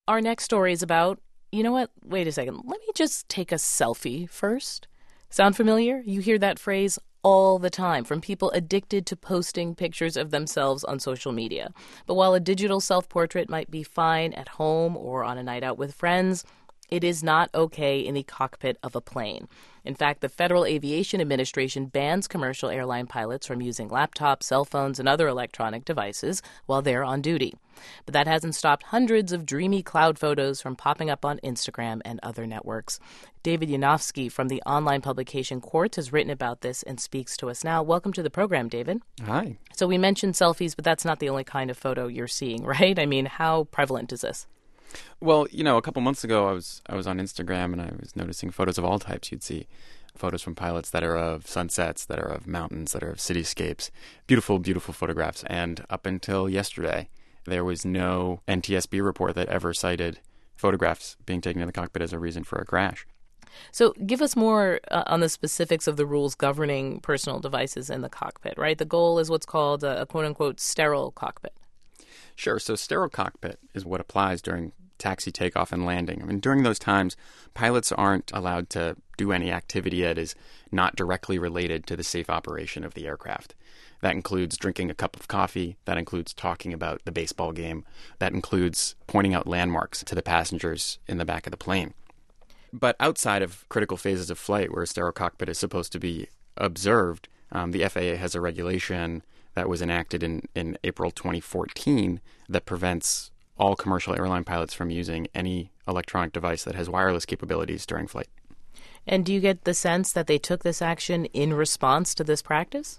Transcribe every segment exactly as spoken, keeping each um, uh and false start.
Our next story is about, you know what? Wait a second. Let me just take a selfie first. Sound familiar? You hear that phrase all the time from people addicted to posting pictures of themselves on social media. But while a digital self-portrait might be fine at home or on a night out with friends, it is not okay in the cockpit of a plane. In fact, the Federal Aviation Administration bans commercial airline pilots from using laptops, cell phones, and other electronic devices while they're on duty. But that hasn't stopped hundreds of dreamy cloud photos from popping up on Instagram and other networks. David Yanofsky from the online publication Quartz has written about this and speaks to us now. Welcome to the program, David. Hi. So we mentioned selfies, but that's not the only kind of photo you're seeing, right? I mean, how prevalent is this? Well, you know, a couple months ago, I was I was on Instagram and I was noticing photos of all types. You'd see photos from pilots that are of sunsets, that are of mountains, that are of cityscapes. Beautiful, beautiful photographs. And up until yesterday, there was no N T S B report that ever cited photographs being taken in the cockpit as a reason for a crash. So give us more uh, on the specifics of the rules governing personal devices in the cockpit, right? The goal is what's called a, a quote-unquote sterile cockpit. Sure. So sterile cockpit is what applies during taxi, takeoff, and landing. I mean, during those times, pilots aren't allowed to do any activity that is not directly related to the safe operation of the aircraft. That includes drinking a cup of coffee. That includes talking about the baseball game. That includes pointing out landmarks to the passengers in the back of the plane. But outside of critical phases of flight where a sterile cockpit is supposed to be observed, um, the F A A has a regulation that was enacted in, in April twenty fourteen that prevents all commercial airline pilots from using any electronic device that has wireless capabilities during flight. And do you get the sense that they took this action in response to this practice?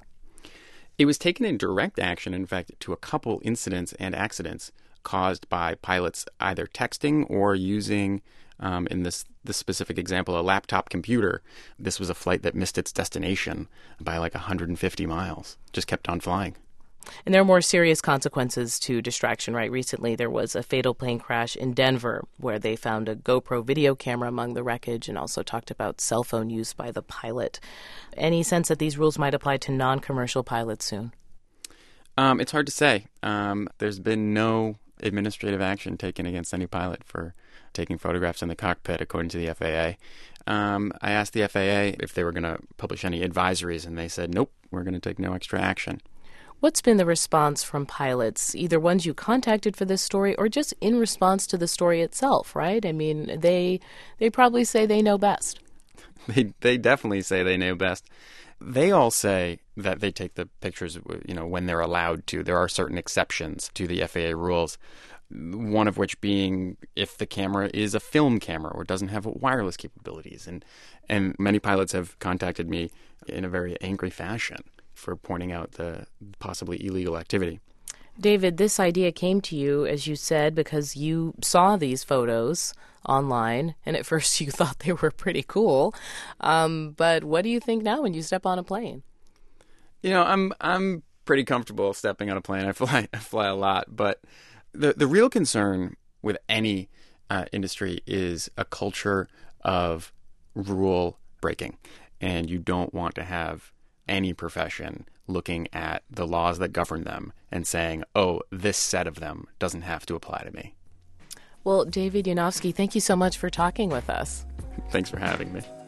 It was taken in direct action, in fact, to a couple incidents and accidents caused by pilots either texting or using, um, in this, this specific example, a laptop computer. This was a flight that missed its destination by like one hundred fifty miles, just kept on flying. And there are more serious consequences to distraction, right? Recently, there was a fatal plane crash in Denver where they found a GoPro video camera among the wreckage and also talked about cell phone use by the pilot. Any sense that these rules might apply to non-commercial pilots soon? Um, it's hard to say. Um, there's been no administrative action taken against any pilot for taking photographs in the cockpit, according to the F A A. Um, I asked the F A A if they were going to publish any advisories, and they said, nope, we're going to take no extra action. What's been the response from pilots, either ones you contacted for this story or just in response to the story itself, right? I mean, they they probably say they know best. They they definitely say they know best. They all say that they take the pictures, you know, when they're allowed to. There are certain exceptions to the F A A rules, one of which being if the camera is a film camera or doesn't have wireless capabilities. And, and many pilots have contacted me in a very angry fashion for pointing out the possibly illegal activity. David, this idea came to you, as you said, because you saw these photos online, and at first you thought they were pretty cool. Um, but what do you think now when you step on a plane? You know, I'm I'm pretty comfortable stepping on a plane. I fly I fly a lot, but the the real concern with any uh, industry is a culture of rule breaking, and you don't want to have any profession looking at the laws that govern them and saying, oh, this set of them doesn't have to apply to me. Well, David Yanofsky, thank you so much for talking with us. Thanks for having me.